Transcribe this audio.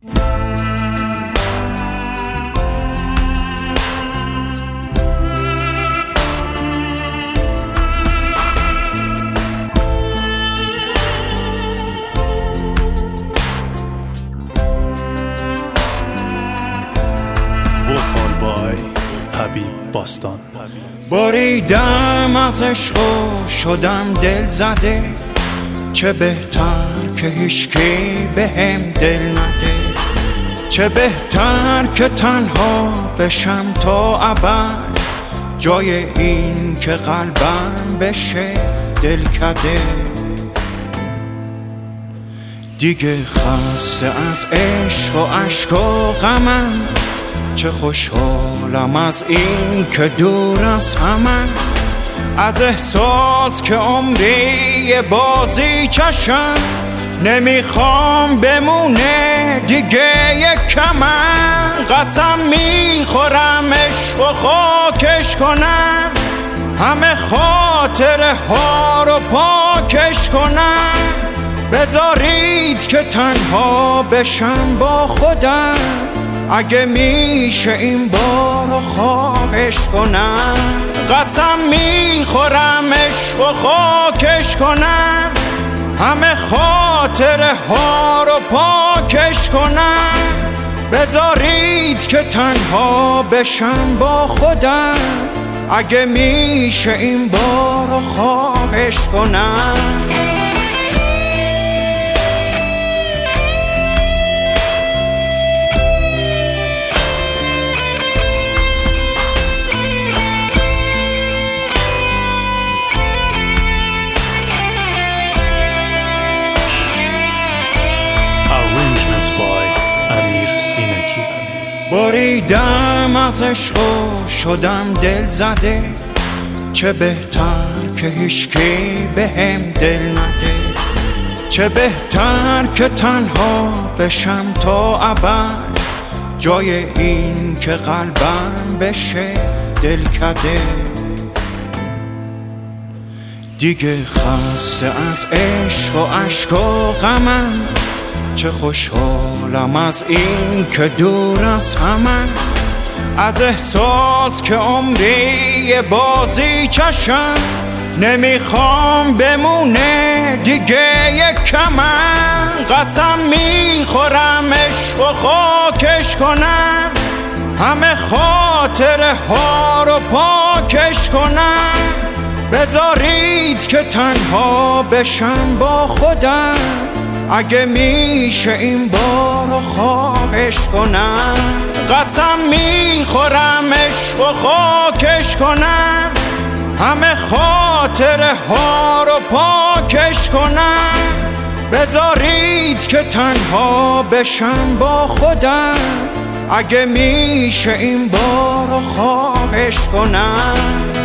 حبیب باستان. بریدم از عشق و شدم دل زده، چه بهتر که هیچکی بهم دل نده، چه بهتر که تنها بشم تا ابد، جای این که قلبم بشه دلکده. دیگه خسته از عشق و اشک و غمم، چه خوشحالم از این که دور از همم، از احساس که عمری بازی چشم، نمیخوام بمونه دیگه یک کمم. قسم میخورم عشق و خاکش کنم، همه خاطره ها رو پاکش کنم، بذارید که تنها بشم با خودم، اگه میشه این بار رو خواهش کنم. قسم میخورم عشق و خاکش کنم، همه خاطره ها رو پاکش کنم، بذارید که تنها بشم با خودم، اگه میشه این بار رو خواهش کنم. بریدم از عشق و شدم دل زده، چه بهتر که هیچکی بهم دل نده، چه بهتر که تنها بشم تا ابد، جای این که قلبم بشه دلکده. دیگه خسته از عشق و اشک و غمم، چه خوشحالم از این که دور از همم، از احساس که عمری بازی چشم، نمیخوام بمونه دیگه یک کمم. قسم میخورم عشق و خاکش کنم، همه خاطره ها رو پاکش کنم، بذارید که تنها بشم با خودم، اگه میشه این بار رو خواهش کنم. قسم میخورم عشق و خاکش کنم، همه خاطره ها رو پاکش کنم، بذارید که تنها بشم با خودم، اگه میشه این بار رو خواهش کنم.